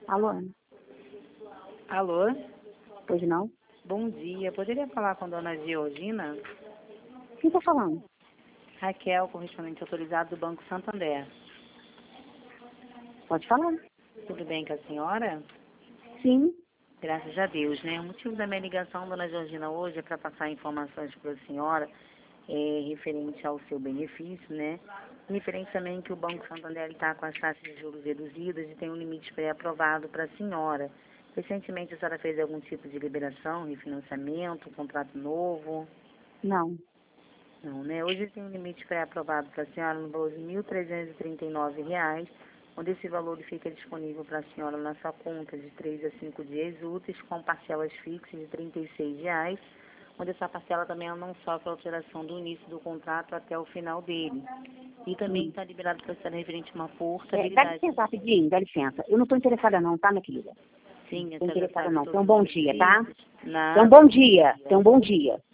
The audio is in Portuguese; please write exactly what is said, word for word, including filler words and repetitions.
Alô, Ana? Alô? Pois não? Bom dia. Poderia falar com a dona Georgina? Quem está falando? Raquel, correspondente autorizado do Banco Santander. Pode falar. Tudo bem com a senhora? Sim. Graças a Deus, né? O motivo da minha ligação, dona Georgina, hoje é para passar informações para a senhora é, referente ao seu benefício, né? Referente também que o Banco Santander está com as taxas de juros reduzidas e tem um limite pré-aprovado para a senhora. Recentemente a senhora fez algum tipo de liberação, refinanciamento, contrato novo? Não. Não, né? Hoje tem um limite pré-aprovado para a senhora no valor de mil trezentos e trinta e nove reais, onde esse valor fica disponível para a senhora na sua conta de três a cinco dias úteis, com parcelas fixas de trinta e seis reais, onde essa parcela também ela não sofre alteração do início do contrato até o final dele. E também está liberado para a senhora referente a uma É, dá portabilidade. licença rapidinho, dá licença. Eu não estou interessada não, tá, minha querida? Sim, a Não estou senhora já interessada sabe não. todos Tenha um os bom dia, tá? benefícios. Nada. Tenha um bom dia. Tenha um bom dia.